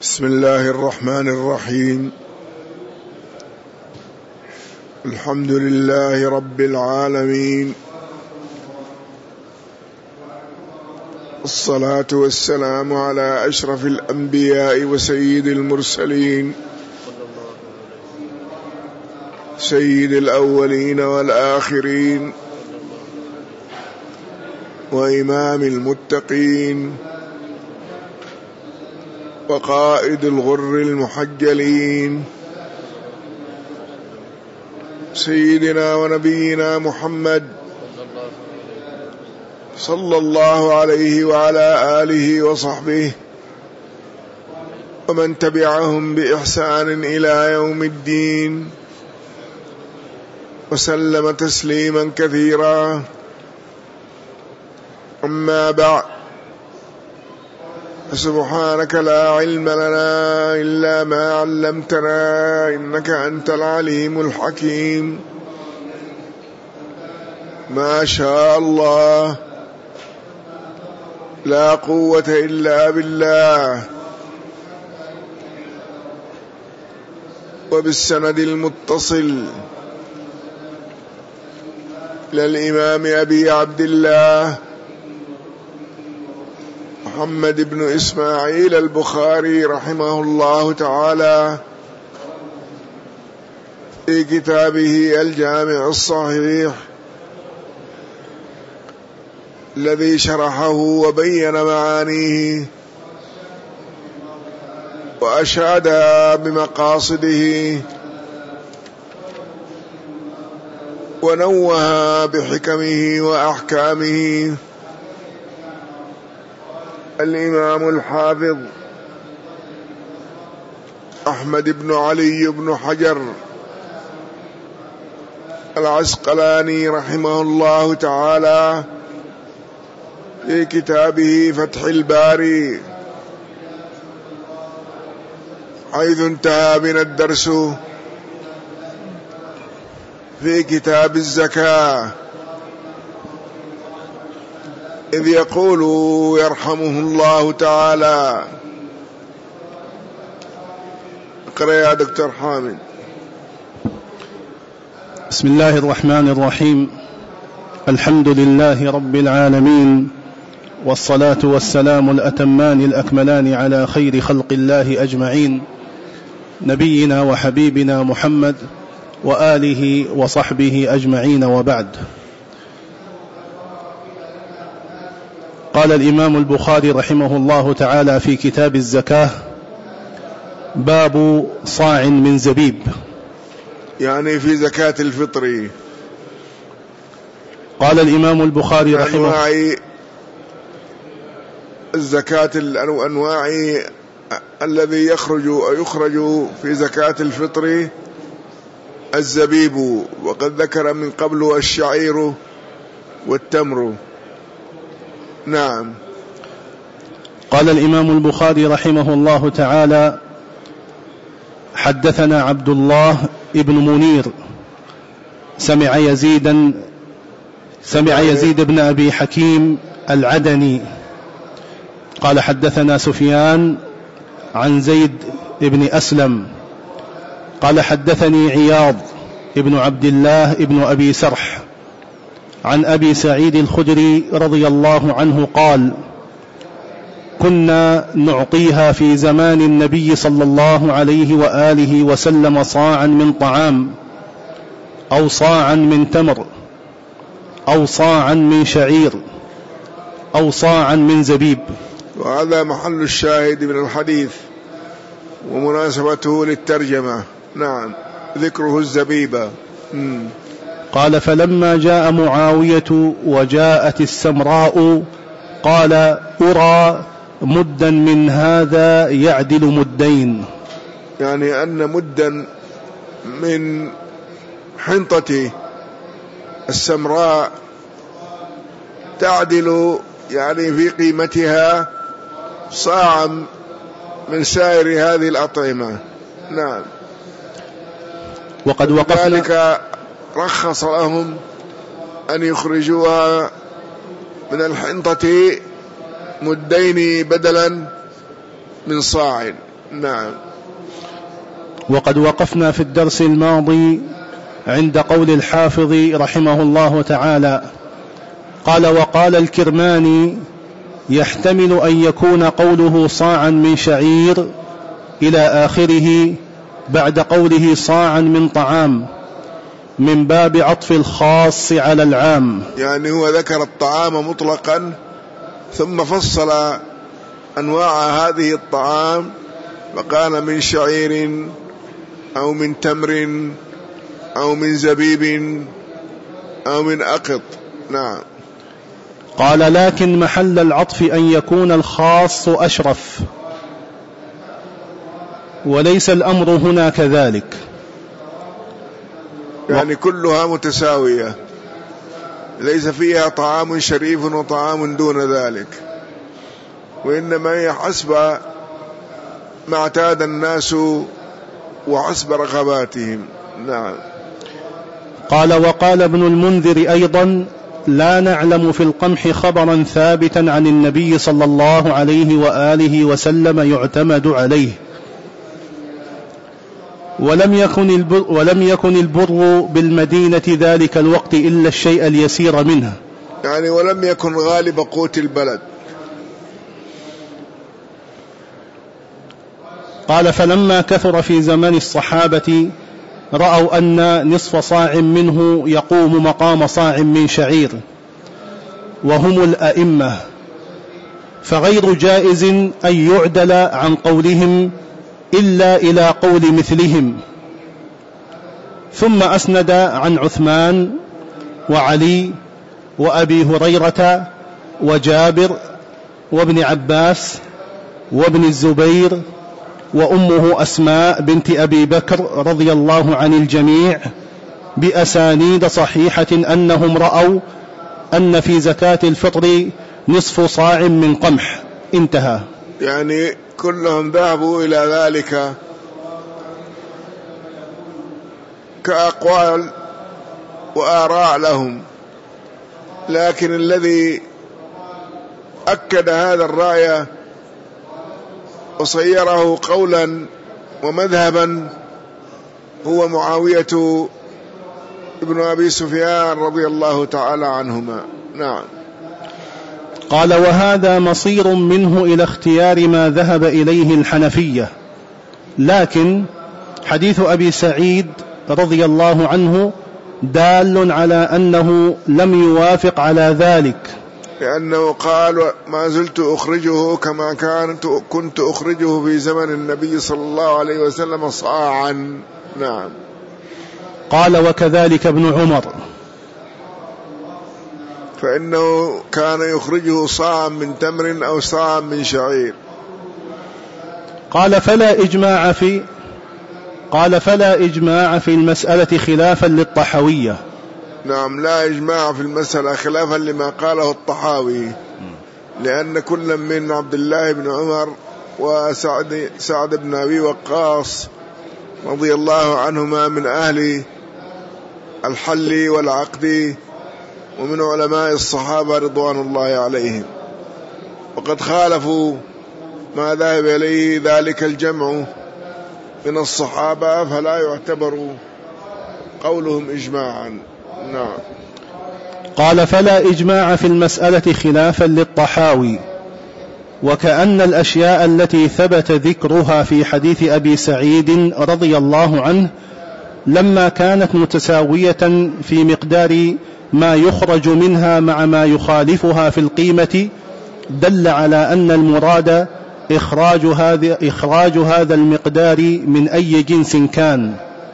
بسم الله الرحمن الرحيم. الحمد لله رب العالمين، الصلاة والسلام على أشرف الأنبياء وسيد المرسلين، سيد الأولين والآخرين، وإمام المتقين، وقائد الغر المحجلين، سيدنا ونبينا محمد صلى الله عليه وعلى آله وصحبه ومن تبعهم بإحسان إلى يوم الدين، وسلم تسليما كثيرا. أما بعد، سبحانك لا علم لنا إلا ما علمتنا، إنك أنت العليم الحكيم. ما شاء الله، لا قوة إلا بالله. وبالسند المتصل للإمام أبي عبد الله محمد بن إسماعيل البخاري رحمه الله تعالى في كتابه الجامع الصحيح الذي شرحه وبين معانيه وأشاد بمقاصده ونوه بحكمه وأحكامه الإمام الحافظ أحمد بن علي بن حجر العسقلاني رحمه الله تعالى في كتابه فتح الباري، حيث انتهى بنا الدرس في كتاب الزكاة، إذ يقول يرحمه الله تعالى. اقرأ يا دكتور حامد. بسم الله الرحمن الرحيم. الحمد لله رب العالمين، والصلاة والسلام الأتمان الأكملان على خير خلق الله أجمعين، نبينا وحبيبنا محمد وآله وصحبه أجمعين، وبعد. قال الإمام البخاري رحمه الله تعالى في كتاب الزكاة: باب صاع من زبيب، يعني في زكاة الفطر. قال الإمام البخاري رحمه الله الزكاة الأنواع الذي يخرج في زكاة الفطر الزبيب، وقد ذكر من قبل الشعير والتمر. نعم. قال الإمام البخاري رحمه الله تعالى: حدثنا عبد الله ابن منير سمع يزيد بن أبي حكيم العدني قال: حدثنا سفيان عن زيد بن أسلم قال: حدثني عياض ابن عبد الله ابن أبي سرح عن أبي سعيد الخدري رضي الله عنه قال: كنا نعطيها في زمان النبي صلى الله عليه وآله وسلم صاعا من طعام، أو صاعا من تمر، أو صاعا من شعير، أو صاعا من زبيب. وهذا محل الشاهد من الحديث ومناسبته للترجمة. نعم، ذكره الزبيبة. قال: فلما جاء معاوية وجاءت السمراء قال: أرى مدا من هذا يعدل مدين، يعني أن مدا من حنطة السمراء تعدل يعني في قيمتها صاعا من سائر هذه الأطعمة. نعم. وقد وقفنا ذلك رخص لهم أن يخرجوها من الحنطة مدين بدلا من صاع. نعم. وقد وقفنا في الدرس الماضي عند قول الحافظ رحمه الله تعالى قال: وقال الكرماني: يحتمل أن يكون قوله صاعا من شعير إلى آخره بعد قوله صاعا من طعام من باب عطف الخاص على العام. يعني هو ذكر الطعام مطلقا ثم فصل أنواع هذه الطعام فقال من شعير أو من تمر أو من زبيب أو من أقط. نعم. قال: لكن محل العطف أن يكون الخاص أشرف، وليس الأمر هنا كذلك. يعني كلها متساوية، ليس فيها طعام شريف وطعام دون ذلك، وإنما هي حسب ما اعتاد الناس وحسب رغباتهم. نعم. قال: وقال ابن المنذر أيضا: لا نعلم في القمح خبرا ثابتا عن النبي صلى الله عليه وآله وسلم يعتمد عليه، ولم يكن البر بالمدينة ذلك الوقت إلا الشيء اليسير منه، يعني ولم يكن غالب قوت البلد. قال: فلما كثر في زمن الصحابة رأوا أن نصف صاع منه يقوم مقام صاع من شعير وهم الأئمة، فغير جائز أن يعدل عن قولهم إلا إلى قول مثلهم. ثم أسند عن عثمان وعلي وأبي هريرة وجابر وابن عباس وابن الزبير وأمه أسماء بنت أبي بكر رضي الله عن الجميع بأسانيد صحيحة أنهم رأوا أن في زكاة الفطر نصف صاع من قمح. انتهى. يعني كلهم ذهبوا إلى ذلك كأقوال وآراء لهم، لكن الذي أكد هذا الرأي وصيره قولا ومذهبا هو معاوية ابن أبي سفيان رضي الله تعالى عنهما. نعم. قال: وهذا مصير منه إلى اختيار ما ذهب إليه الحنفية، لكن حديث أبي سعيد رضي الله عنه دال على أنه لم يوافق على ذلك، لأنه قال: ما زلت أخرجه كما كنت أخرجه في زمن النبي صلى الله عليه وسلم صاعا. نعم. قال: وكذلك ابن عمر، فإنه كان يخرجه صاعا من تمر أو صاعا من شعير. قال: فلا إجماع في المسألة خلافا للطحاوية. نعم، لا إجماع في المسألة خلافا لما قاله الطحاوي، لأن كل من عبد الله بن عمر وسعد بن أبي وقاص رضي الله عنهما من أهل الحل والعقد ومن علماء الصحابة رضوان الله عليهم، وقد خالفوا ما ذهب إليه ذلك الجمع من الصحابة، فلا يعتبر قولهم إجماعا. نعم. قال: فلا إجماع في المسألة خلافا للطحاوي، وكأن الأشياء التي ثبت ذكرها في حديث أبي سعيد رضي الله عنه لما كانت متساوية في مقدار ما يخرج منها مع ما يخالفها في القيمة دل على أن المراد إخراج هذا المقدار من أي جنس كان،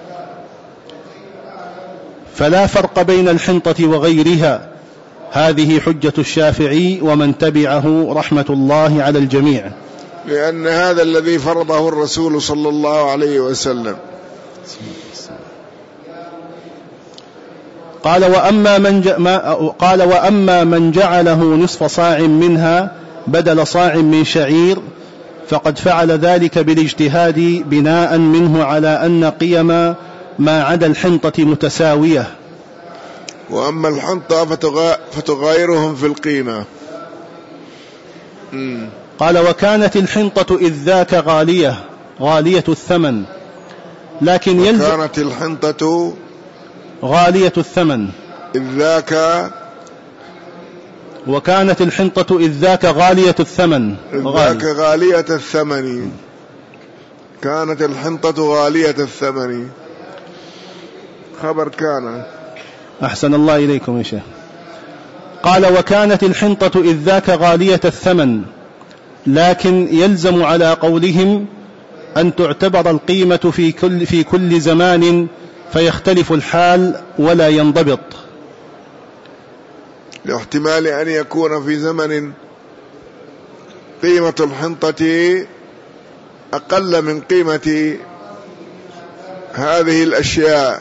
فلا فرق بين الحنطة وغيرها. هذه حجة الشافعي ومن تبعه رحمة الله على الجميع، لأن هذا الذي فرضه الرسول صلى الله عليه وسلم. قال: وأما من جعله نصف صاع منها بدل صاع من شعير فقد فعل ذلك بالاجتهاد بناء منه على أن قيم ما عدا الحنطة متساوية. وأما الحنطة فتغايرهم في القيمة. قال: وكانت الحنطة إذ ذاك غالية غالية الثمن، لكن يلزم. كانت الحنطة غالية الثمن إذ ذاك، وكانت الحنطة إذ ذاك غالية الثمن. ذاك غالية الثمن، كانت الحنطة غالية الثمن، خبر كان. أحسن الله إليكم يا شيخ. قال وكانت الحنطة إذ ذاك غالية الثمن، لكن يلزم على قولهم أن تعتبر القيمة في كل زمان، فيختلف الحال ولا ينضبط، لاحتمال أن يكون في زمن قيمة الحنطة أقل من قيمة هذه الأشياء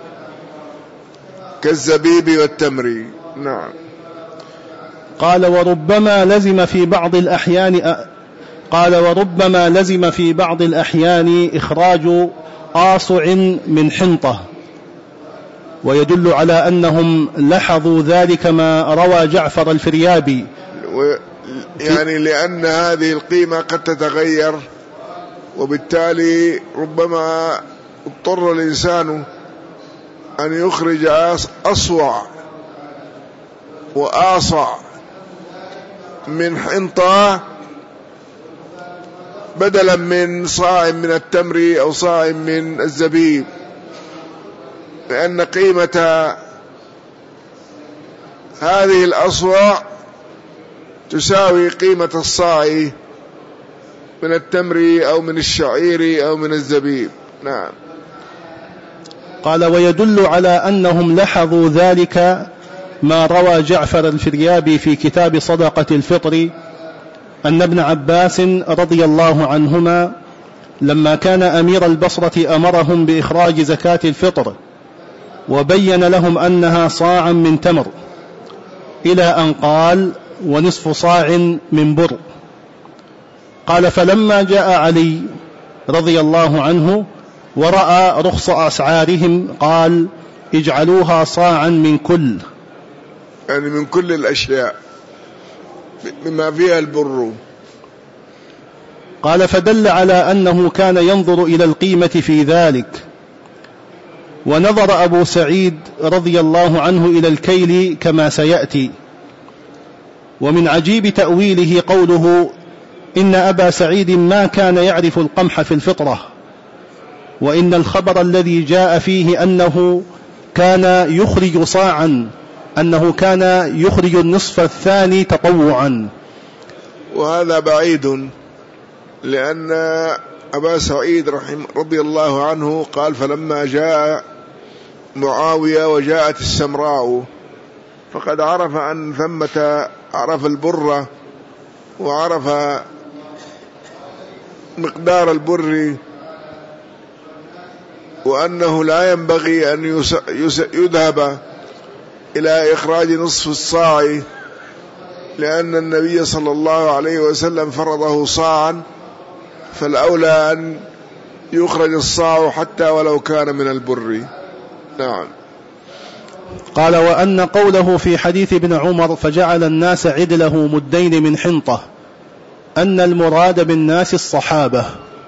كالزبيب والتمر. نعم. قال وربما لزم في بعض الأحيان إخراج آصع من حنطة، ويدل على أنهم لاحظوا ذلك ما روى جعفر الفريابي، يعني لأن هذه القيمة قد تتغير، وبالتالي ربما اضطر الإنسان أن يخرج أصوع وآصع من حنطة بدلا من صاع من التمر أو صاع من الزبيب، لأن قيمة هذه الأصواع تساوي قيمة الصاع من التمر أو من الشعير أو من الزبيب. نعم. قال ويدل على أنهم لاحظوا ذلك ما روى جعفر الفريابي في كتاب صدقة الفطر أن ابن عباس رضي الله عنهما لما كان أمير البصرة أمرهم بإخراج زكاة الفطر، وبين لهم أنها صاعا من تمر، إلى أن قال ونصف صاع من بر. قال فلما جاء علي رضي الله عنه ورأى رخص أسعارهم قال اجعلوها صاعا من كل، يعني من كل الأشياء بما فيها البر. قال فدل على أنه كان ينظر إلى القيمة في ذلك. ونظر أبو سعيد رضي الله عنه إلى الكيل كما سيأتي. ومن عجيب تأويله قوله إن أبا سعيد ما كان يعرف القمح في الفطرة، وإن الخبر الذي جاء فيه أنه كان يخرج صاعا، أنه كان يخرج النصف الثاني تطوعا، وهذا بعيد، لأن أبا سعيد رضي الله عنه قال فلما جاء معاوية وجاءت السمراء فقد عرف أن ثمة، عرف البر وعرف مقدار البر، وأنه لا ينبغي أن يذهب إلى إخراج نصف الصاع، لأن النبي صلى الله عليه وسلم فرضه صاعا، فالأولى أن يخرج الصاع حتى ولو كان من البر. نعم. قال وأن قوله في حديث ابن عمر فجعل الناس عدله مدين من حنطة، أن المراد بالناس الصحابة،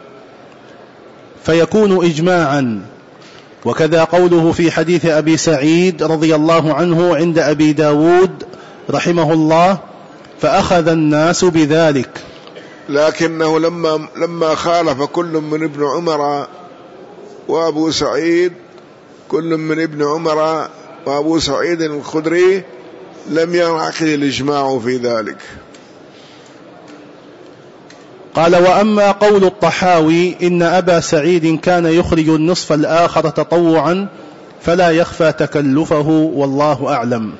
فيكون إجماعا. وكذا قوله في حديث أبي سعيد رضي الله عنه عند أبي داود رحمه الله فأخذ الناس بذلك، لكنه لما خالف كل من ابن عمر وأبو سعيد، كل من ابن عمر وأبو سعيد الخدري، لم ينعقد الإجماع في ذلك. قال وأما قول الطحاوي إن أبا سعيد كان يخرج النصف الآخر تطوعا فلا يخفى تكلفه والله أعلم.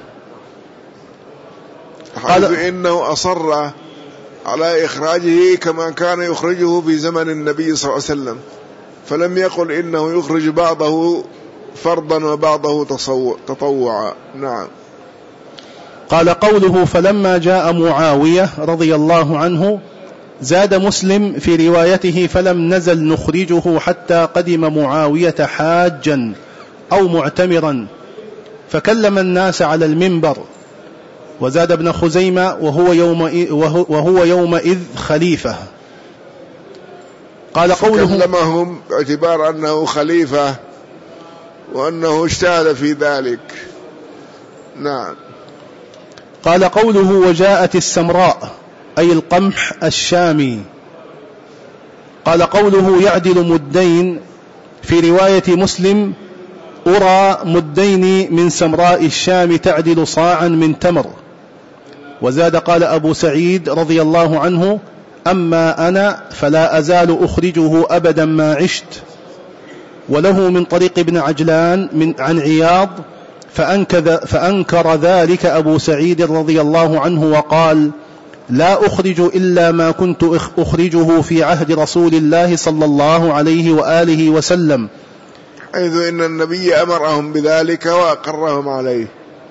قال إنه أصر على إخراجه كما كان يخرجه في زمن النبي صلى الله عليه وسلم، فلم يقل إنه يخرج بعضه فرضا وبعضه تطوعا. نعم. قال قوله فلما جاء معاوية رضي الله عنه زاد مسلم في روايته فلم نزل نخرجه حتى قدم معاوية حاجا أو معتمرا فكلم الناس على المنبر. وزاد ابن خزيمة وهو يومئذ خليفة. قال قوله كلمهم باعتبار أنه خليفة وأنه اجتهد في ذلك. نعم. قال قوله وجاءت السمراء أي القمح الشامي. قال قوله يعدل مدين في رواية مسلم أرى مدين من سمراء الشام تعدل صاعا من تمر. وزاد قال أبو سعيد رضي الله عنه أما أنا فلا أزال أخرجه أبدا ما عشت. وله من طريق ابن عجلان عن عياض فأنكر ذلك أبو سعيد رضي الله عنه وقال لا أخرج إلا ما كنت أخرجه في عهد رسول الله صلى الله عليه وآله وسلم، حيث إن النبي أمرهم بذلك وأقرهم عليه.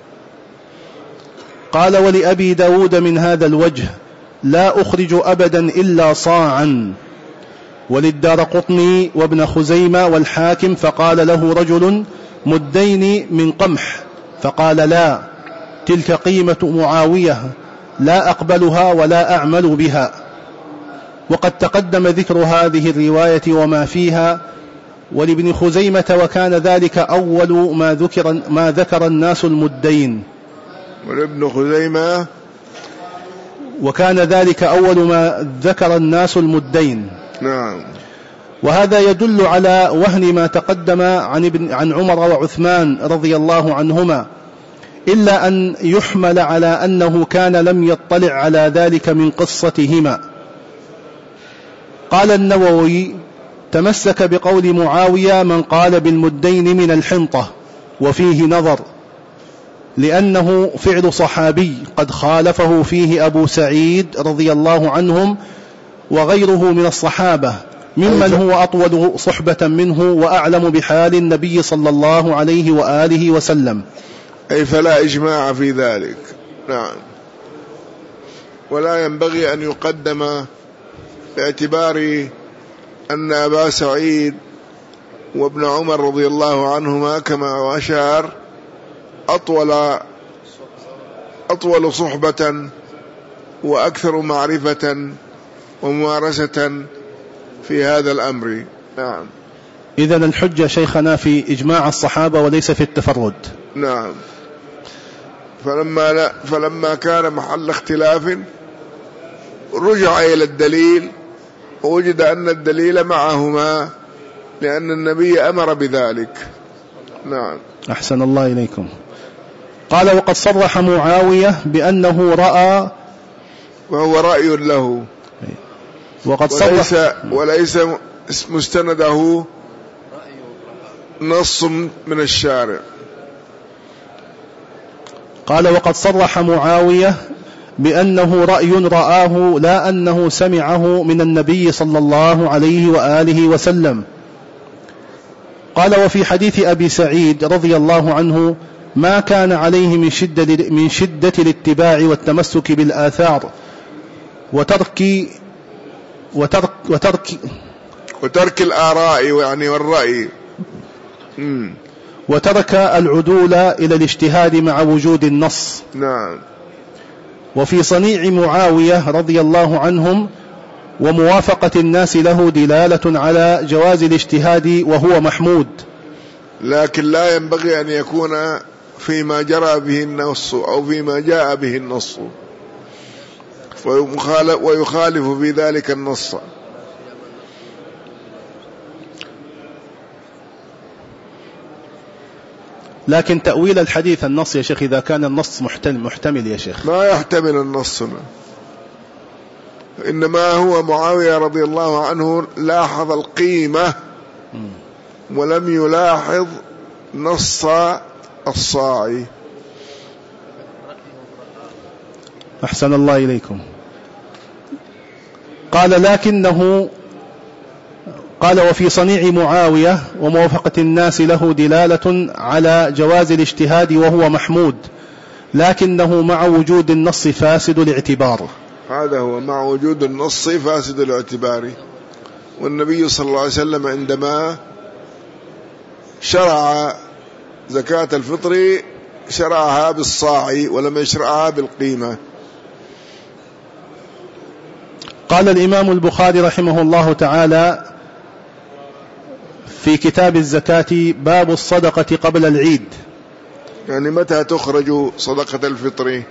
قال ولأبي داود من هذا الوجه لا أخرج أبدا إلا صاعا. وللدارقطني وابن خزيمة والحاكم فقال له رجل مدين من قمح فقال لا تلك قيمة معاوية لا أقبلها ولا أعمل بها. وقد تقدم ذكر هذه الرواية وما فيها. ولابن خزيمة وكان ذلك أول ما ذكر الناس المدين. ولابن خزيمة وكان ذلك أول ما ذكر الناس المدين. نعم. وهذا يدل على وهن ما تقدم عن عمر وعثمان رضي الله عنهما، إلا أن يحمل على أنه كان لم يطلع على ذلك من قصتهما. قال النووي تمسك بقول معاوية من قال بالمدين من الحنطة، وفيه نظر، لأنه فعل صحابي قد خالفه فيه أبو سعيد رضي الله عنهم وغيره من الصحابة ممن هو أطول صحبة منه وأعلم بحال النبي صلى الله عليه وآله وسلم. أي فلا إجماع في ذلك. نعم. ولا ينبغي أن يقدم باعتبار أن أبا سعيد وابن عمر رضي الله عنهما كما أشار أطول صحبة وأكثر معرفة وممارسة في هذا الأمر. نعم. إذن الحجة شيخنا في إجماع الصحابة وليس في التفرد. نعم. فلما كان محل اختلاف رجع إلى الدليل ووجد أن الدليل معهما لأن النبي أمر بذلك. نعم. أحسن الله إليكم. قال وقد صرح معاوية بأنه رأى، وهو رأي له، وقد صرح وليس مستنده نص من الشارع. قال وقد صرح معاوية بأنه رأي رآه لا أنه سمعه من النبي صلى الله عليه وآله وسلم. قال وفي حديث أبي سعيد رضي الله عنه ما كان عليه من شدة الاتباع والتمسك بالآثار وترك الآراء يعني والرأي، وترك العدول إلى الاجتهاد مع وجود النص. نعم. وفي صنيع معاوية رضي الله عنهم وموافقة الناس له دلالة على جواز الاجتهاد وهو محمود، لكن لا ينبغي أن يكون فيما جرى به النص أو فيما جاء به النص ويخالف في ذلك النص. لكن تأويل الحديث النص يا شيخ إذا كان النص محتمل يا شيخ، ما يحتمل النص، إنما هو معاوية رضي الله عنه لاحظ القيمة ولم يلاحظ نص الصاعي. أحسن الله إليكم. قال وفي صنيع معاوية وموافقة الناس له دلالة على جواز الاجتهاد وهو محمود، لكنه مع وجود النص فاسد الاعتبار. هذا هو مع وجود النص فاسد الاعتبار. والنبي صلى الله عليه وسلم عندما شرع زكاة الفطر شرعها بالصاع ولم يشرعها بالقيمة. قال الإمام البخاري رحمه الله تعالى في كتاب الزكاة باب الصدقة قبل العيد. يعني متى تخرج صدقة الفطر؟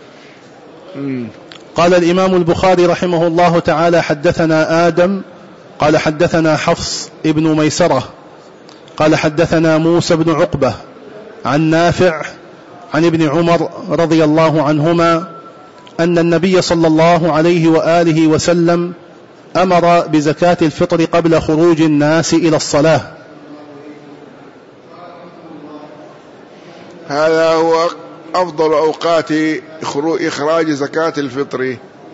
قال الإمام البخاري رحمه الله تعالى حدثنا آدم قال حدثنا حفص ابن ميسرة قال حدثنا موسى بن عقبة عن نافع عن ابن عمر رضي الله عنهما أن النبي صلى الله عليه وآله وسلم أمر بزكاة الفطر قبل خروج الناس إلى الصلاة. هذا هو أفضل أوقات إخراج زكاة الفطر،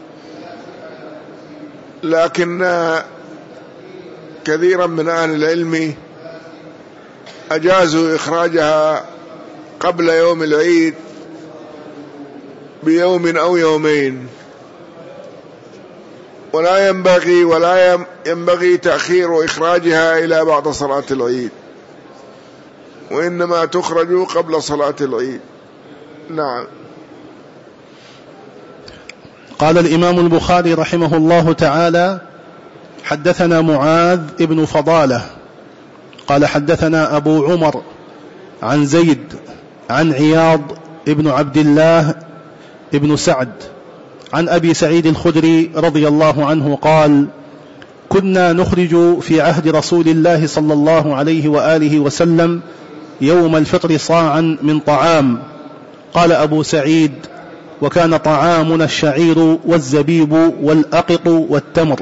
لكن كثيرا من أهل العلم أجازوا إخراجها قبل يوم العيد بيوم أو يومين، ولا ينبغي تأخير إخراجها إلى بعد صلاة العيد، وإنما تخرج قبل صلاة العيد. نعم. قال الإمام البخاري رحمه الله تعالى حدثنا معاذ ابن فضالة قال حدثنا أبو عمر عن زيد عن عياض ابن عبد الله ابن سعد عن أبي سعيد الخدري رضي الله عنه قال كنا نخرج في عهد رسول الله صلى الله عليه وآله وسلم يوم الفطر صاعا من طعام. قال أبو سعيد وكان طعامنا الشعير والزبيب والأقط والتمر.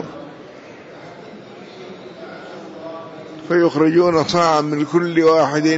فيخرجون صاعا من كل واحد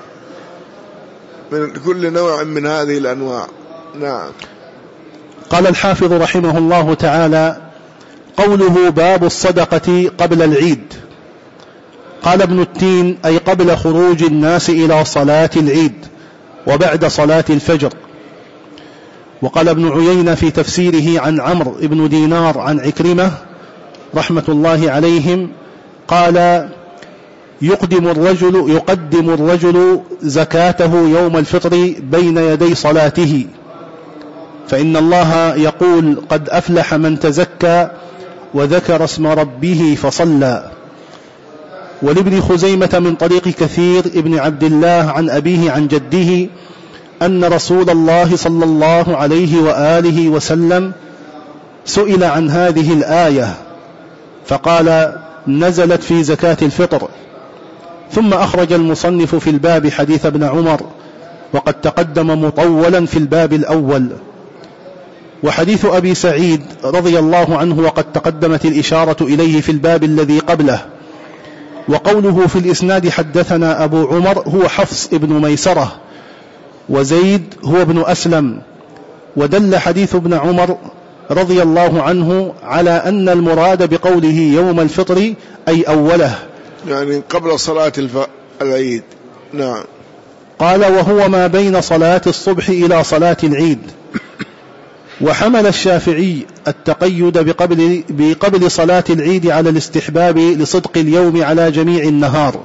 من كل نوع من هذه الأنواع. نعم. قال الحافظ رحمه الله تعالى قوله باب الصدقة قبل العيد. قال ابن التين أي قبل خروج الناس إلى صلاة العيد وبعد صلاة الفجر. وقال ابن عيينة في تفسيره عن عمرو بن دينار عن عكرمة رحمة الله عليهم قال يقدم الرجل زكاته يوم الفطر بين يدي صلاته، فإن الله يقول قد أفلح من تزكى وذكر اسم ربه فصلى. ولابن خزيمة من طريق كثير ابن عبد الله عن أبيه عن جده أن رسول الله صلى الله عليه وآله وسلم سئل عن هذه الآية فقال نزلت في زكاة الفطر. ثم أخرج المصنف في الباب حديث ابن عمر وقد تقدم مطولا في الباب الأول، وحديث أبي سعيد رضي الله عنه وقد تقدمت الإشارة إليه في الباب الذي قبله. وقوله في الإسناد حدثنا أبو عمر هو حفص ابن ميسرة وزيد هو ابن أسلم. ودل حديث ابن عمر رضي الله عنه على أن المراد بقوله يوم الفطر أي أوله، يعني قبل صلاة العيد. نعم. قال وهو ما بين صلاة الصبح إلى صلاة العيد. وحمل الشافعي التقيد بقبل صلاة العيد على الاستحباب لصدق اليوم على جميع النهار.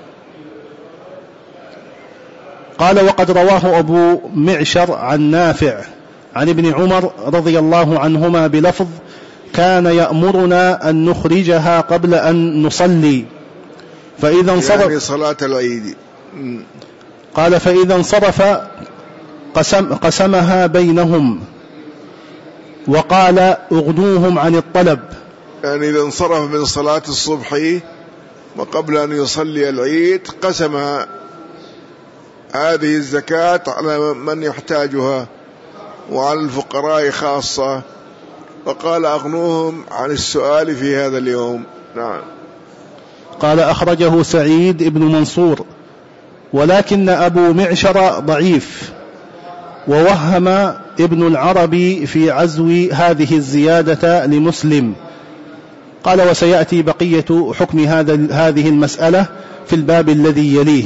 قال وقد رواه أبو معشر عن نافع عن ابن عمر رضي الله عنهما بلفظ كان يأمرنا أن نخرجها قبل أن نصلي فإذا انصرف يعني صلاة العيد. قال فإذا انصرف قسمها بينهم وقال اغنوهم عن الطلب، يعني إذا انصرف من صلاة الصبح وقبل أن يصلي العيد قسم هذه الزكاة على من يحتاجها وعلى الفقراء خاصة، وقال أغنوهم عن السؤال في هذا اليوم. نعم. قال أخرجه سعيد بن منصور ولكن أبو معشر ضعيف، ووهم ابن العربي في عزو هذه الزيادة لمسلم. قال وسيأتي بقية حكم هذه المسألة في الباب الذي يليه.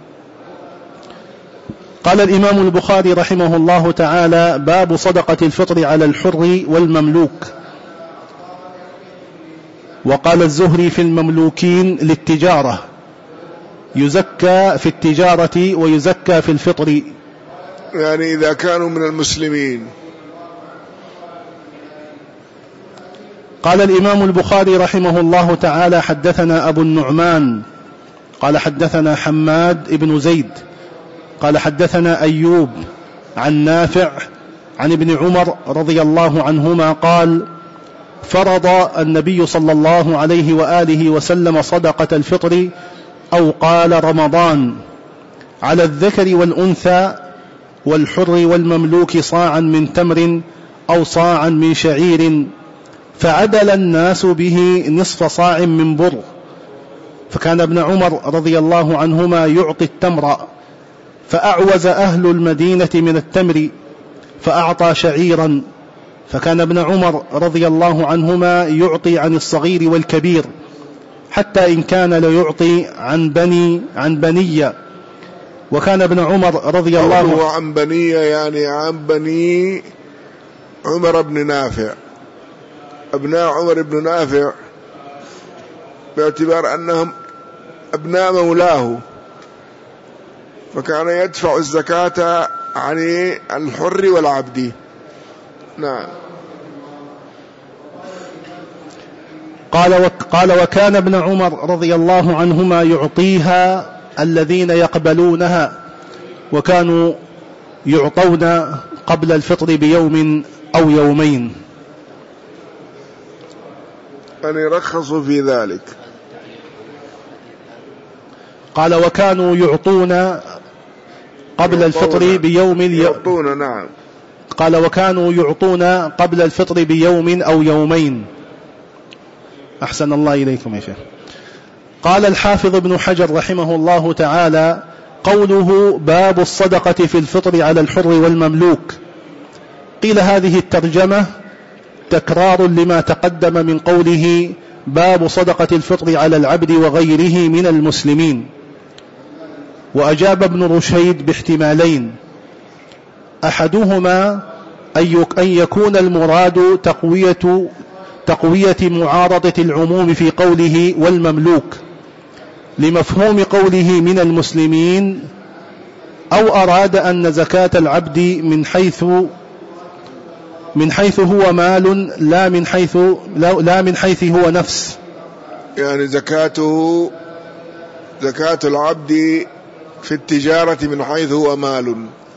قال الإمام البخاري رحمه الله تعالى باب صدقة الفطر على الحر والمملوك. وقال الزهري في المملوكين للتجارة يزكى في التجارة ويزكى في الفطر، يعني إذا كانوا من المسلمين. قال الإمام البخاري رحمه الله تعالى حدثنا أبو النعمان قال حدثنا حماد بن زيد قال حدثنا أيوب عن نافع عن ابن عمر رضي الله عنهما قال: فرض النبي صلى الله عليه وآله وسلم صدقة الفطر أو قال رمضان على الذكر والأنثى والحر والمملوك صاعا من تمر أو صاعا من شعير، فعدل الناس به نصف صاع من بر، فكان ابن عمر رضي الله عنهما يعطي التمر، فأعوز أهل المدينة من التمر فأعطى شعيرا، فكان ابن عمر رضي الله عنهما يعطي عن الصغير والكبير، حتى إن كان ليعطي عن بنية. وكان ابن عمر رضي الله عنه عن بنية يعني عن بني عمر بن نافع، أبناء عمر بن نافع، باعتبار أنهم أبناء مولاه، فكان يدفع الزكاة عن الحر والعبد. نعم. قال وكان ابن عمر رضي الله عنهما يعطيها الذين يقبلونها، وكانوا يعطون قبل الفطر بيوم أو يومين. أن يرخصوا في ذلك. قال وكانوا يعطون قبل الفطر بيوم يعطون. نعم. قال وكانوا يعطون قبل الفطر بيوم أو يومين. أحسن الله إليكم يا شيخ. قال الحافظ ابن حجر رحمه الله تعالى: قوله باب الصدقة في الفطر على الحر والمملوك، قيل هذه الترجمة تكرار لما تقدم من قوله باب صدقة الفطر على العبد وغيره من المسلمين. وأجاب ابن رشيد باحتمالين: أحدهما أن يكون المراد تقوية معارضة العموم في قوله والمملوك لمفهوم قوله من المسلمين، أو أراد أن زكاة العبد من حيث هو مال لا من حيث هو نفس، يعني زكاة العبد في التجارة من حيث هو مال،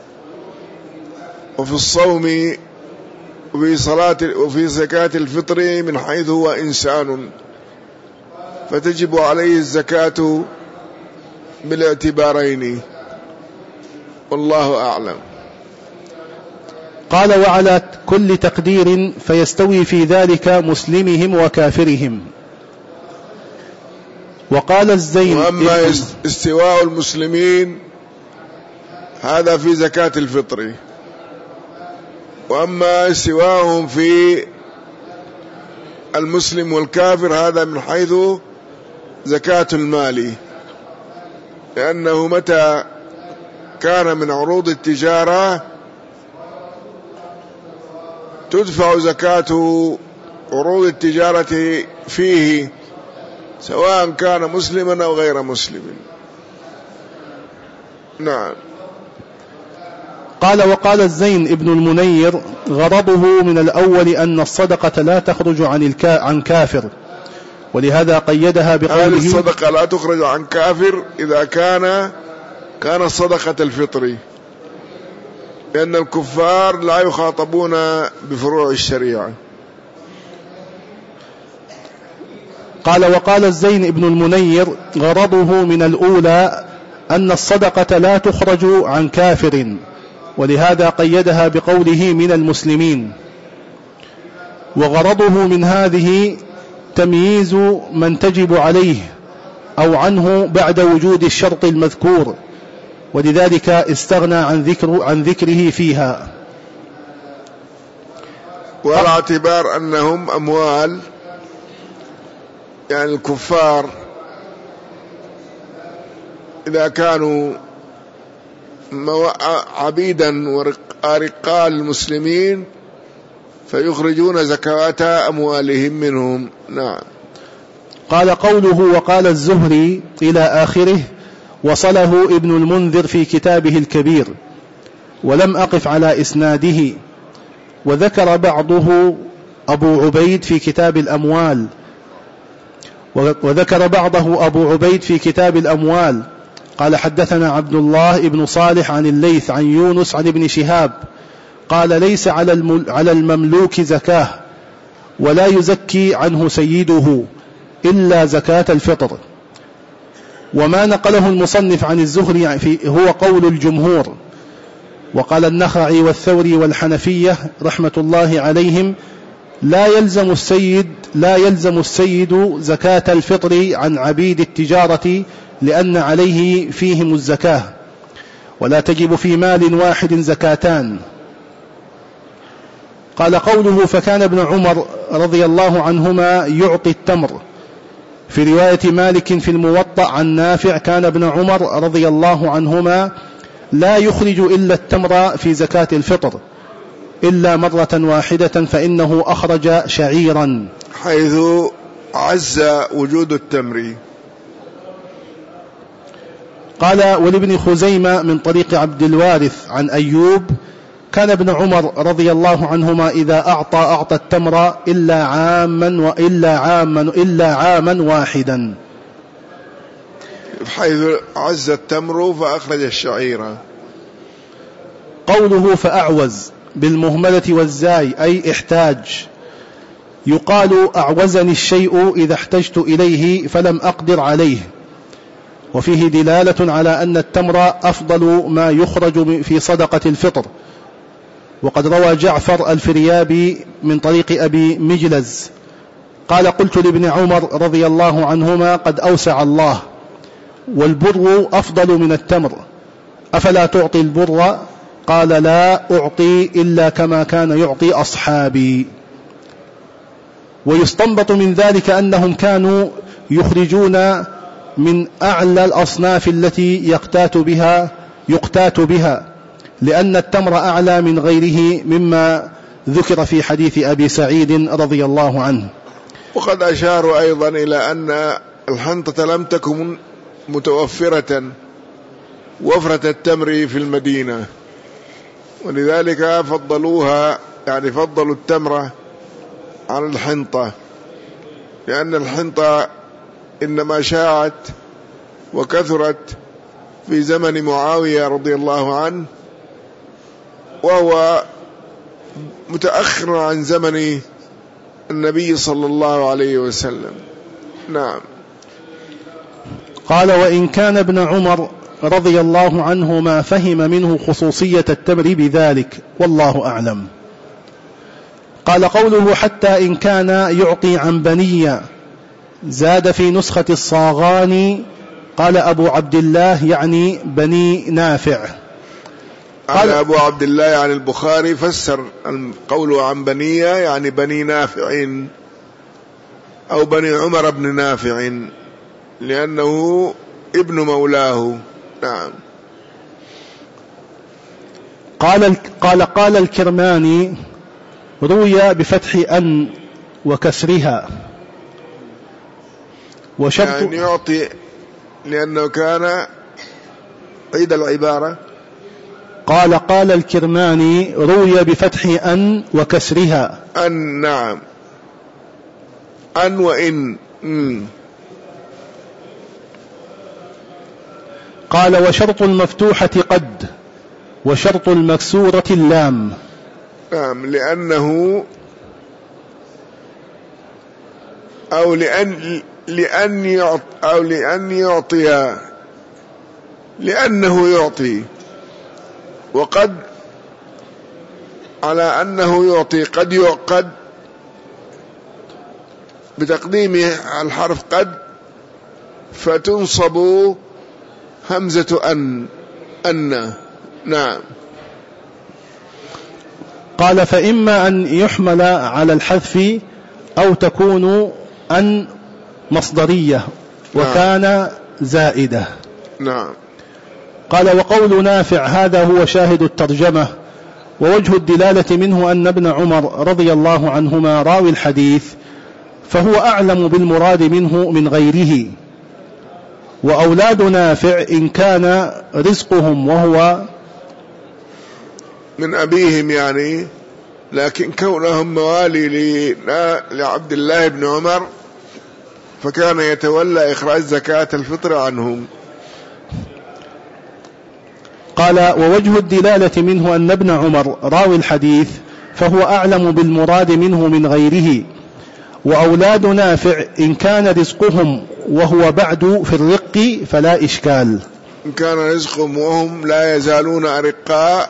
وفي الصوم وفي صلاة وفي زكاة الفطر من حيث هو إنسان، فتجب عليه الزكاة بالاعتبارين، والله أعلم. قال وعلى كل تقدير فيستوي في ذلك مسلمهم وكافرهم. وقال الزين: وأما استواء المسلمين هذا في زكاة الفطر، وأما استواءهم في المسلم والكافر هذا من حيث زكاة المال، لأنه متى كان من عروض التجارة تدفع زكاة عروض التجارة فيه، سواء كان مسلما أو غير مسلم. نعم. قال وقال الزين ابن المنير: غرضه من الأول أن الصدقة لا تخرج عن كافر، ولهذا قيدها بقوله: هذه الصدقة لا تخرج عن كافر إذا كان صدقة الفطر، لأن الكفار لا يخاطبون بفروع الشريعة. قال وقال الزين ابن المنير: غرضه من الأولى أن الصدقة لا تخرج عن كافر، ولهذا قيدها بقوله من المسلمين. وغرضه من هذه تمييز من تجب عليه أو عنه بعد وجود الشرط المذكور، ولذلك استغنى عن ذكره فيها. وعلى اعتبار أنهم أموال، يعني الكفار إذا كانوا عبيدا ورقال المسلمين فيخرجون زكاة أموالهم منهم. نعم. قال قوله وقال الزهري إلى آخره وصله ابن المنذر في كتابه الكبير، ولم أقف على إسناده، وذكر بعضه أبو عبيد في كتاب الأموال، وذكر بعضه أبو عبيد في كتاب الأموال. قال حدثنا عبد الله بن صالح عن الليث عن يونس عن ابن شهاب قال ليس على المملوك زكاة ولا يزكي عنه سيده إلا زكاة الفطر. وما نقله المصنف عن الزهري هو قول الجمهور. وقال النخعي والثوري والحنفية رحمة الله عليهم لا يلزم السيد زكاة الفطر عن عبيد التجارة لأن عليه فيهم الزكاة، ولا تجب في مال واحد زكاتان. قال قوله فكان ابن عمر رضي الله عنهما يعطي التمر، في رواية مالك في الموطأ عن نافع كان ابن عمر رضي الله عنهما لا يخرج إلا التمر في زكاة الفطر إلا مرة واحدة فإنه أخرج شعيرا، حيث عز وجود التمر. قال ولابن خزيمة من طريق عبد الوارث عن أيوب كان ابن عمر رضي الله عنهما إذا أعطى التمر إلا عاما واحدا، حيث عز التمر فأخرج الشعير. قوله فأعوز بالمهملة والزاي أي احتاج. يقال أعوزني الشيء إذا احتجت إليه فلم أقدر عليه، وفيه دلالة على أن التمر أفضل ما يخرج في صدقة الفطر. وقد روى جعفر الفريابي من طريق أبي مجلز قال قلت لابن عمر رضي الله عنهما قد أوسع الله والبر أفضل من التمر أفلا تعطي البر؟ قال لا أعطي إلا كما كان يعطي أصحابي. ويستنبط من ذلك أنهم كانوا يخرجون من أعلى الأصناف التي يقتات بها لأن التمر أعلى من غيره مما ذكر في حديث أبي سعيد رضي الله عنه. وقد أشاروا أيضا إلى أن الحنطة لم تكن متوفرة وفرة التمر في المدينة، ولذلك فضلوها، يعني فضلوا التمرة على الحنطة، لأن الحنطة إنما شاعت وكثرت في زمن معاوية رضي الله عنه، وهو متأخر عن زمن النبي صلى الله عليه وسلم. نعم. قال وإن كان ابن عمر رضي الله عنه ما فهم منه خصوصية التمر بذلك والله أعلم. قال قوله حتى إن كان يعطي عن بني زاد في نسخة الصاغاني قال أبو عبد الله يعني بني نافع. قال أبو عبد الله يعني البخاري فسر القول عن بنية يعني بني نافع أو بني عمر بن نافع لأنه ابن مولاه. نعم. قال الكرماني روي بفتح أن وكسرها وشرط يعني يعطي لأنه كان عيد العبارة. قال الكرماني روي بفتح أن وكسرها أن. نعم. أن وإن. قال وشرط المفتوحة قد وشرط المكسورة اللام. نعم. لأنه أو لأن يعطي لأنه يعطي، وقد على أنه يعطي قد يعقد بتقديم الحرف قد فتنصب همزة أن. نعم. قال فإما أن يحمل على الحذف أو تكون أن مصدرية وكان زائدة. نعم. قال وقول نافع هذا هو شاهد الترجمة، ووجه الدلالة منه أن ابن عمر رضي الله عنهما راوي الحديث فهو أعلم بالمراد منه من غيره، وأولاد نافع إن كان رزقهم وهو من أبيهم يعني، لكن كونهم موالي لعبد الله بن عمر فكان يتولى إخراج زكاة الفطر عنهم. قال: ووجه الدلالة منه أن ابن عمر راوي الحديث فهو أعلم بالمراد منه من غيره، وأولاد نافع إن كان رزقهم وهو بعد في الرق فلا إشكال. إن كان رزقهم وهم لا يزالون أرقاء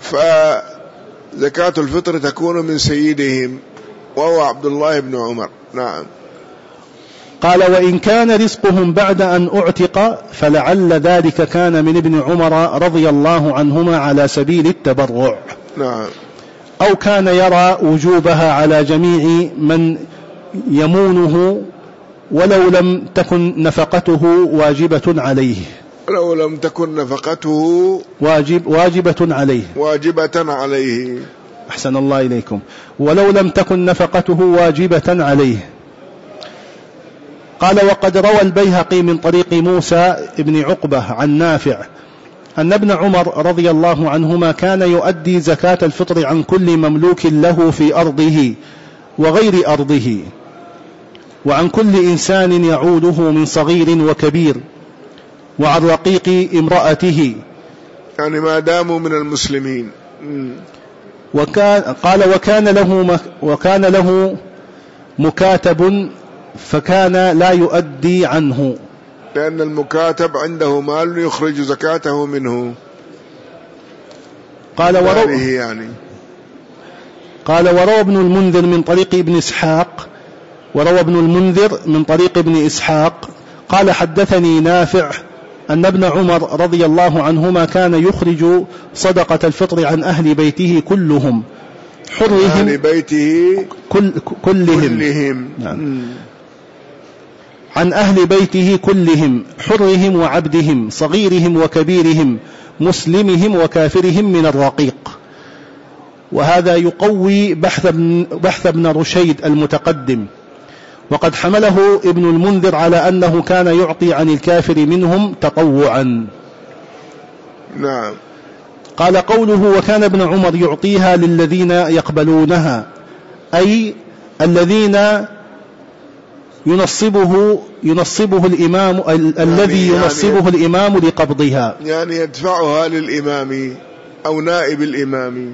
فزكاة الفطر تكون من سيدهم وهو عبد الله بن عمر. نعم. قال: وإن كان رزقهم بعد أن أعتق فلعل ذلك كان من ابن عمر رضي الله عنهما على سبيل التبرع. نعم. أو كان يرى وجوبها على جميع من يمونه ولو لم تكن نفقته واجبة عليه. ولو لم تكن نفقته واجبة عليه. واجبة عليه. أحسن الله إليكم. ولو لم تكن نفقته واجبة عليه. قال: وقد روى البيهقي من طريق موسى بن عقبة عن نافع أن ابن عمر رضي الله عنهما كان يؤدي زكاة الفطر عن كل مملوك له في أرضه وغير أرضه، وعن كل إنسان يعوده من صغير وكبير، وعن رقيق امرأته، يعني ما داموا من المسلمين. قال: وكان له مكاتب فكان لا يؤدي عنه، لأن المكاتب عنده مال يخرج زكاته منه. قال: وروى ابن المنذر من طريق ابن إسحاق قال: حدثني نافع أن ابن عمر رضي الله عنهما كان يخرج صدقة الفطر عن أهل بيته كلهم، حرهم أهل بيته كلهم. نعم. عن أهل بيته كلهم، حرهم وعبدهم، صغيرهم وكبيرهم، مسلمهم وكافرهم من الرقيق. وهذا يقوي بحث ابن رشيد المتقدم، وقد حمله ابن المنذر على أنه كان يعطي عن الكافر منهم تطوعا. نعم. قال: قوله وكان ابن عمر يعطيها للذين يقبلونها، أي الذين ينصبه الإمام الذي ينصبه الإمام لقبضها، يعني يدفعها للإمام أو نائب الإمام.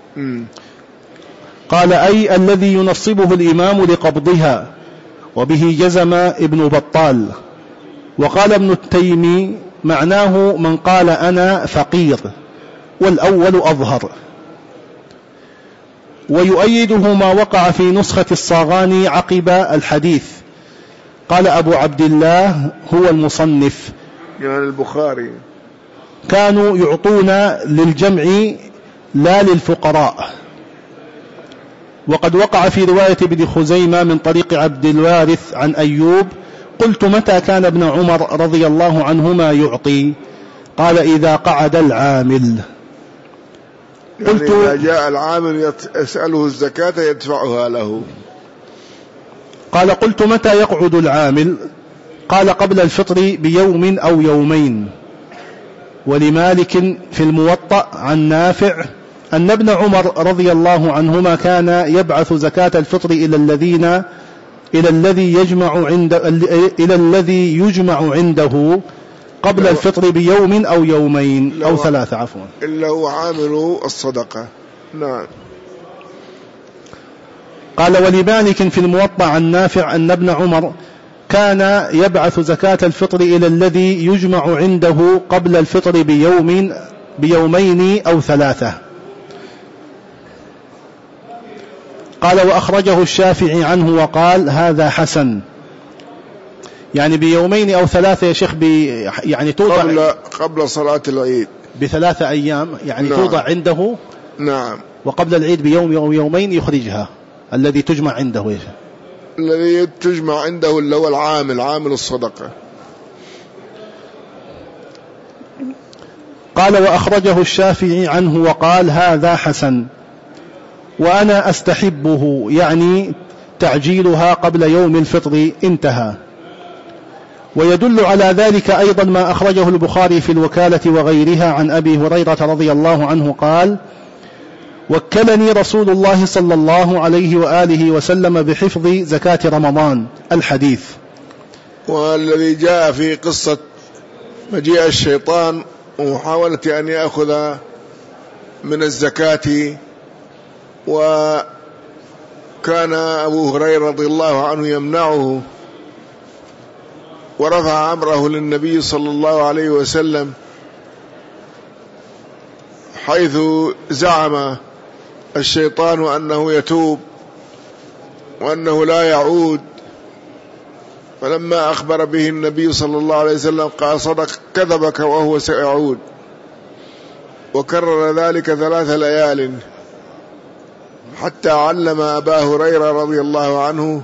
قال: أي الذي ينصبه الإمام لقبضها، وبه جزم ابن بطال. وقال ابن التيمي معناه من قال أنا فقير، والأول أظهر. ويؤيده ما وقع في نسخة الصاغاني عقب الحديث. قال أبو عبد الله هو المصنف، يعني البخاري، كانوا يعطون للجمع لا للفقراء. وقد وقع في رواية ابن خزيمة من طريق عبد الوارث عن أيوب: قلت متى كان ابن عمر رضي الله عنهما يعطي؟ قال: إذا قعد العامل. قلت يعني إذا جاء العامل يسأله الزكاة يدفعها له. قال: قلت متى يقعد العامل؟ قال: قبل الفطر بيوم أو يومين. ولمالك في الموطأ عن نافع أن ابن عمر رضي الله عنهما كان يبعث زكاة الفطر إلى الذي يجمع عنده قبل الفطر بيوم أو يومين أو ثلاثة، عفوا، إلا هو عامل الصدقة. نعم. قال: ولمالك في الموطأ عن نافع أن ابن عمر كان يبعث زكاة الفطر إلى الذي يجمع عنده قبل الفطر بيومين أو ثلاثة. قال: وأخرجه الشافعي عنه وقال: هذا حسن. يعني بيومين أو ثلاثة يا شيخ، يعني توضع قبل صلاة العيد ب3 أيام، يعني نعم. توضع عنده. نعم. وقبل العيد بيوم أو يومين يخرجها الذي تجمع عنده. الذي تجمع عنده اللي هو عامل الصدقة. قال: وأخرجه الشافعي عنه وقال: هذا حسن، وأنا أستحبه، يعني تعجيلها قبل يوم الفطر. انتهى. ويدل على ذلك أيضا ما أخرجه البخاري في الوكالة وغيرها عن أبي هريرة رضي الله عنه قال: وكلني رسول الله صلى الله عليه وآله وسلم بحفظ زكاة رمضان، الحديث. والذي جاء في قصة مجيء الشيطان ومحاولة أن يأخذ من الزكاة، وكان أبو هريرة رضي الله عنه يمنعه، ورفع أمره للنبي صلى الله عليه وسلم، حيث زعم الشيطان أنه يتوب وأنه لا يعود. فلما أخبر به النبي صلى الله عليه وسلم قال صدق، كذبك وهو سيعود. وكرر ذلك 3 ليال حتى علم أبا هريرة رضي الله عنه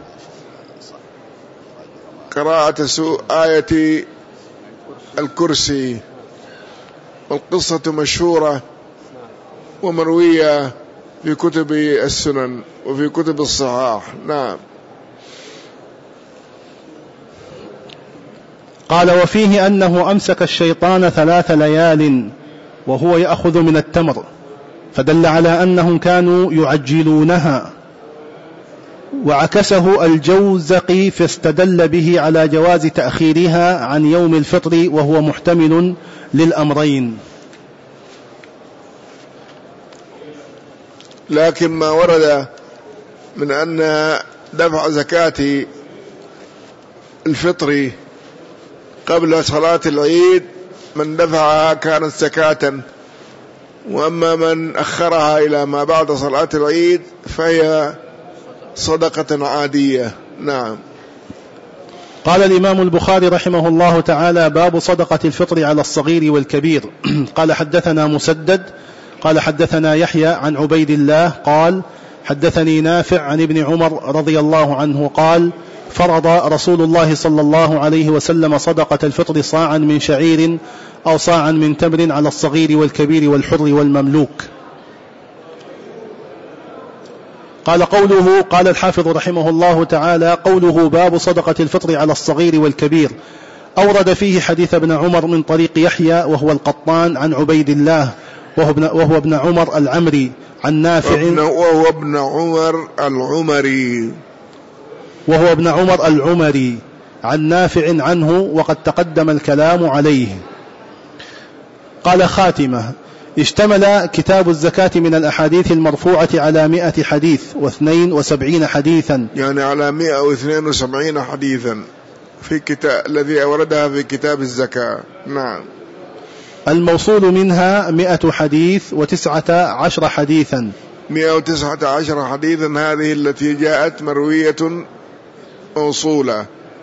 قراءة آية الكرسي. والقصة مشهورة ومروية في كتب السنن وفي كتب الصحاح. نعم. قال: وفيه أنه أمسك الشيطان 3 ليال وهو يأخذ من التمر، فدل على أنهم كانوا يعجلونها. وعكسه الجوزقي فاستدل به على جواز تأخيرها عن يوم الفطر، وهو محتمل للأمرين. لكن ما ورد من أن دفع زكاة الفطر قبل صلاة العيد من دفعها كانت زكاة، وأما من أخرها إلى ما بعد صلاة العيد فهي صدقة عادية. نعم. قال الإمام البخاري رحمه الله تعالى: باب صدقة الفطر على الصغير والكبير. قال: حدثنا مسدد قال حدثنا يحيى عن عبيد الله قال: حدثني نافع عن ابن عمر رضي الله عنه قال: فرض رسول الله صلى الله عليه وسلم صدقة الفطر صاعا من شعير أو صاعا من تمر على الصغير والكبير والحر والمملوك. قال قوله، قال الحافظ رحمه الله تعالى: قوله باب صدقة الفطر على الصغير والكبير، أورد فيه حديث ابن عمر من طريق يحيى وهو القطان عن عبيد الله وهو ابن عمر العمري عن نافع وهو ابن عمر العمري عن نافع عنه، وقد تقدم الكلام عليه. قال: خاتمة: اشتمل كتاب الزكاة من الأحاديث المرفوعة على 100 حديث و72 حديثا، يعني على 172 حديثا في كتاب الذي أوردها في كتاب الزكاة. نعم. الموصول منها 100 حديث و19 حديثا. 119 حديثا هذه التي جاءت مروية موصولة،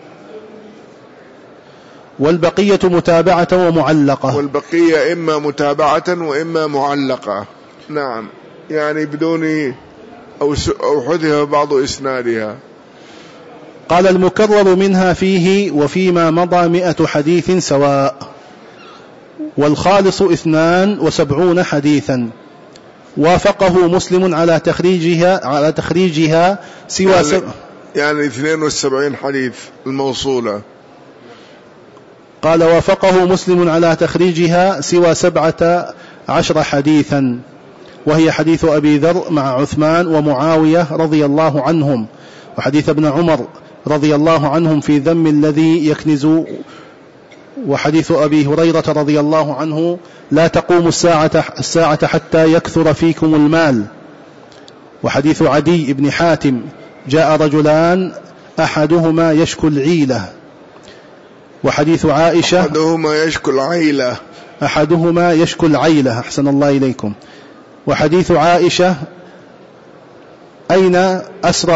والبقية متابعة ومعلقة. والبقية إما متابعة وإما معلقة. نعم، يعني بدون أو حذف بعض إسنادها. قال: المكرر منها فيه وفيما مضى 100 حديث سواء، والخالص 72 حديثا. وافقه مسلم على تخريجها سوى يعني 72 حديث الموصولة. قال: وافقه مسلم على تخريجها سوى 17 حديثا، وهي حديث أبي ذر مع عثمان ومعاوية رضي الله عنهم، وحديث ابن عمر رضي الله عنهم في ذم الذي يكنز، وحديث أبي هريرة رضي الله عنه: لا تقوم الساعة حتى يكثر فيكم المال، وحديث عدي بن حاتم: جاء رجلان أحدهما يشكو العيلة، وحديث عائشة: أحدهما يشكو العيلة. أحسن الله إليكم. وحديث عائشة: أينا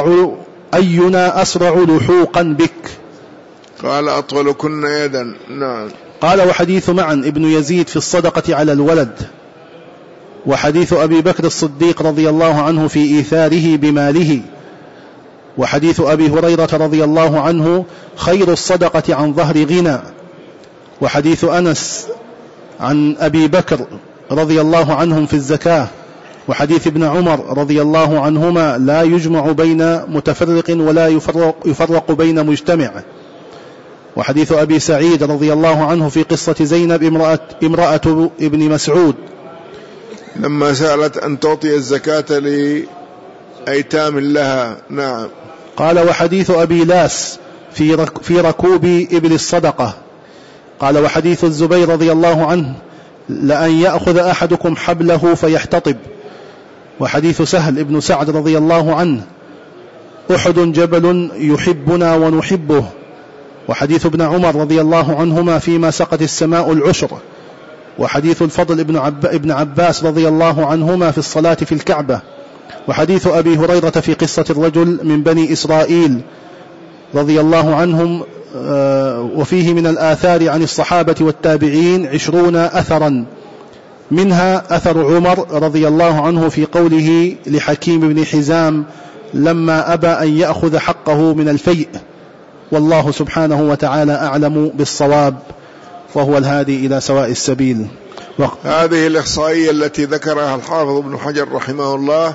أسرع لحوقا بك؟ قال: أطولكن يدا. نعم. قال: وحديث معن ابن يزيد في الصدقة على الولد، وحديث أبي بكر الصديق رضي الله عنه في إيثاره بماله، وحديث أبي هريرة رضي الله عنه: خير الصدقة عن ظهر غنى، وحديث أنس عن أبي بكر رضي الله عنهم في الزكاة، وحديث ابن عمر رضي الله عنهما: لا يجمع بين متفرق ولا يفرق بين مجتمع، وحديث أبي سعيد رضي الله عنه في قصة زينب امرأة ابن مسعود لما سألت أن تعطي الزكاة لأيتام لها. نعم. قال: وحديث أبي لاس في ركوب إبل الصدقة. قال: وحديث الزبير رضي الله عنه: لأن يأخذ أحدكم حبله فيحتطب. وحديث سهل بن سعد رضي الله عنه: أحد جبل يحبنا ونحبه. وحديث ابن عمر رضي الله عنهما: فيما سقت السماء العشر. وحديث الفضل ابن عباس رضي الله عنهما: في الصلاة في الكعبة. وحديث أبي هريرة في قصة الرجل من بني إسرائيل رضي الله عنهم، وفيه من الآثار عن الصحابة والتابعين 20 أثرا، منها أثر عمر رضي الله عنه في قوله لحكيم بن حزام لما أبى أن يأخذ حقه من الفيء. والله سبحانه وتعالى أعلم بالصواب، وهو الهادي إلى سواء السبيل. هذه الإحصائية التي ذكرها الحافظ ابن حجر رحمه الله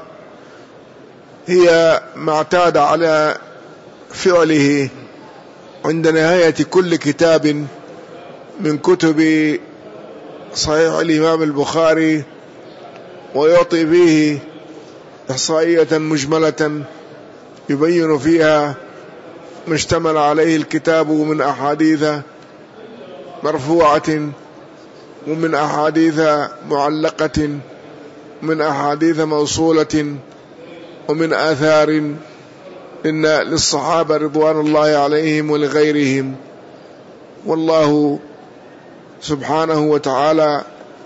هي ما اعتاد على فعله عند نهاية كل كتاب من كتب صحيح الإمام البخاري، ويعطي فيه إحصائية مجملة يبين فيها ما اشتمل عليه الكتاب من أحاديث مرفوعة، ومن أحاديث معلقة، ومن أحاديث موصولة، ومن آثار للصحابة رضوان الله عليهم ولغيرهم. والله سبحانه وتعالى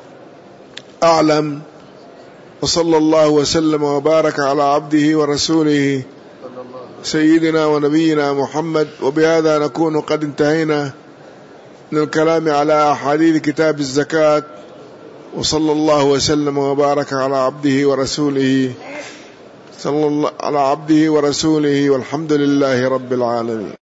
أعلم، وصلى الله وسلم وبارك على عبده ورسوله سيدنا ونبينا محمد. وبهذا نكون قد انتهينا من الكلام على أحاديث كتاب الزكاة، وصلى الله وسلم وبارك على عبده ورسوله والحمد لله رب العالمين.